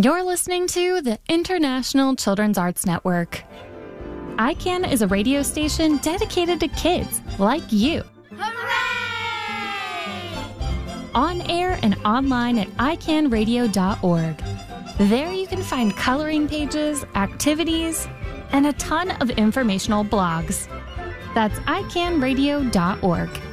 You're listening to the International Children's Arts Network. ICANN is a radio station dedicated to kids like you. Hooray! On air and online at icanradio.org. There you can find coloring pages, activities, and a ton of informational blogs. That's icanradio.org.